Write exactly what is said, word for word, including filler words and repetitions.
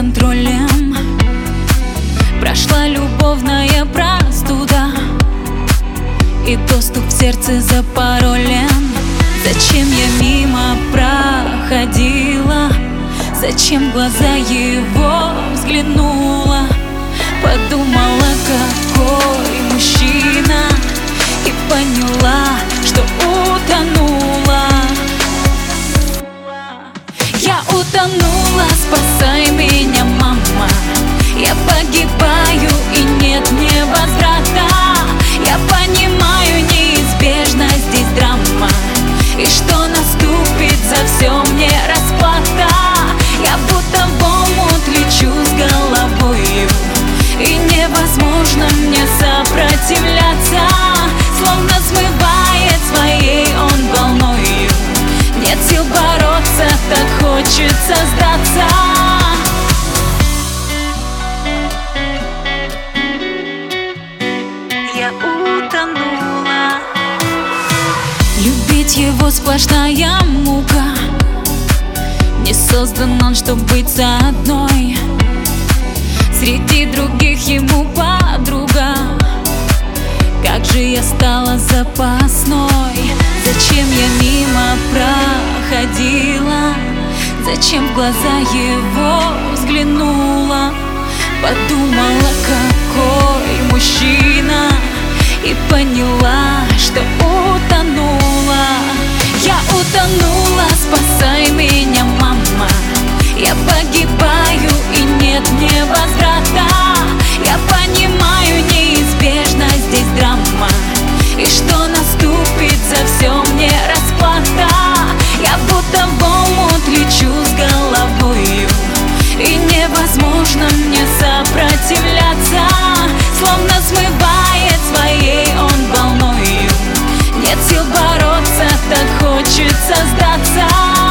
контролем. Прошла любовная простуда, и доступ в сердце запаролен. Зачем я мимо проходила? Зачем в глаза его взглянула? Подумала, какой мужчина, и поняла, что утонула. Я утонула, спасай меня, мама. Я погибаю, и нет невозврата. Я понимаю, неизбежна здесь драма, и что наступит, за все мне расплата. Я будто в омут лечу с головою, и невозможно мне сопротивляться. Словно смывает своей он волною. Нет сил бороться, так хочется сдаться. Я утонула. Любить его сплошная мука. Не создан он, чтоб быть со одной. Среди других ему подруга. Как же я стала запасной? Зачем я мимо проходила? Зачем в глаза его взглянула? Подумала, какой мужчина, и поняла, что утонула. Я утонула, спасай меня, мама. Я погибаю, и нет невозврата. Я понимаю, неизбежна здесь драма, и что наступит, за все мне расплата. Я будто в омут лечу с головою, и невозможно мне сопротивляться. Словно смывает своей он волною. Нет сил бороться, так хочется сдаться.